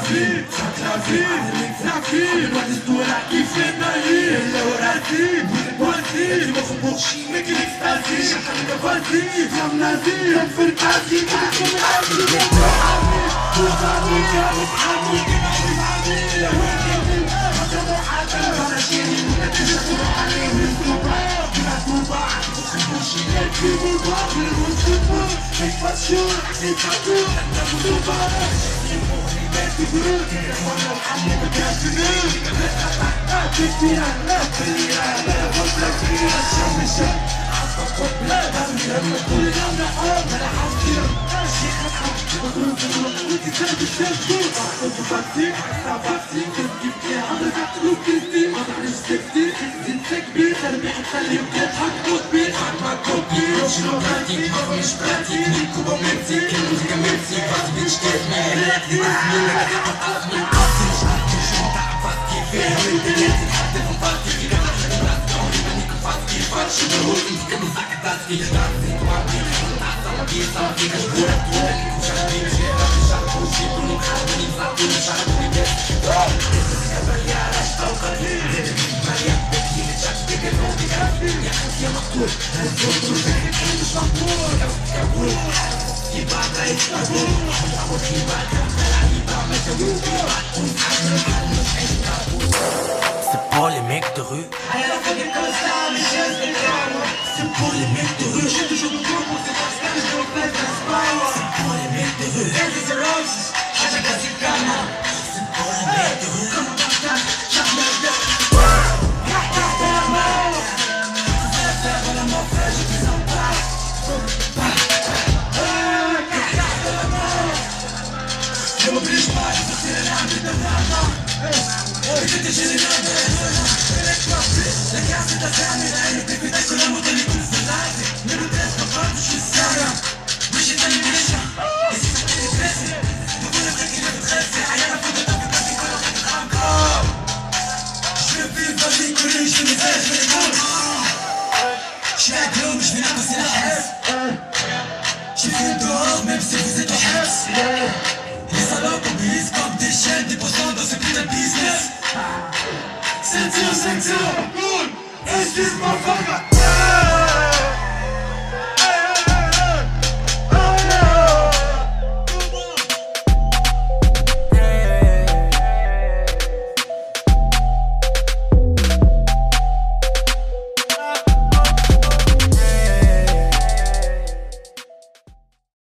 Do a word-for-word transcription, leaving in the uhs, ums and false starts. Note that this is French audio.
vie, fuck la vie, la vie, moi des doigts qui fait naïr. Et là on a dit, vous êtes voici, ils m'en font pour chier, mais qui l'extasie. Chacun de voici, comme nazi, on fait le quasi, vous êtes comme la vie. Pour amis, avec amis, avec amis, la week-end, quand on a hâte, dans la chérie, on a déjà tout allé, mais tout bas, tu vas tout bas, on se fait chier, tu veux voir, le monde se peut, c'est pas sûr, c'est pas tout, la tout bas, c'est pour les mecs qui veulent, on a ramené le gars du nez, tu tires, tu tires, la route, la création, mais ça, pas de problème, on tous les gens de homme, à la rancune, j'ai quatre qui fait du chef-d'œuvre, on peut partir, ça partit, qu'est-ce qui vient, on a quatre loups qui dit, on a les sexy, c'est sec bite, elle mérite à lui, bien traque d'autres bite, traque ma copine, je suis en pratique, ma famille je pratique, les coups en Mexique, et musique en Mexique, vas-y bitch, qu'est-ce que elle est, elle est, elle est, elle est, elle est, c'est pour les mecs de rue. C'est pour les mecs de rue. J'ai toujours le temps pour ces bastards, je refais la sport. C'est pour les mecs de rue. C'est pour les mecs de rue. Comme un bastard, jamais de garder la mort. Tu fais la faire à la mort, frère, je te sens pas. Garde la mort. Je m'oblige pas, je veux tirer la vie de la main. Et j'étais chez les gens la carte est à fermer, la haine est pétée, que l'amour de l'écoute fait live. Mais le test n'a pas touché sérieux. Mais j'ai tellement les chiens. Et si ça t'est blessé, nous voulons vrai qu'il est dressé. Rien à foutre de ta vie, pas des colons qui te encore. Je veux vivre ma vie collée, je vais les faire, je vais les prendre. Je suis à Globe, je vais la passer la haisse. J'ai fait dehors, même si vous êtes en haisse. Les salopes obéissent comme des chiens, des poissons dans ce putain de business. Ceinture, ceinture, cool, excuse-moi, fuck.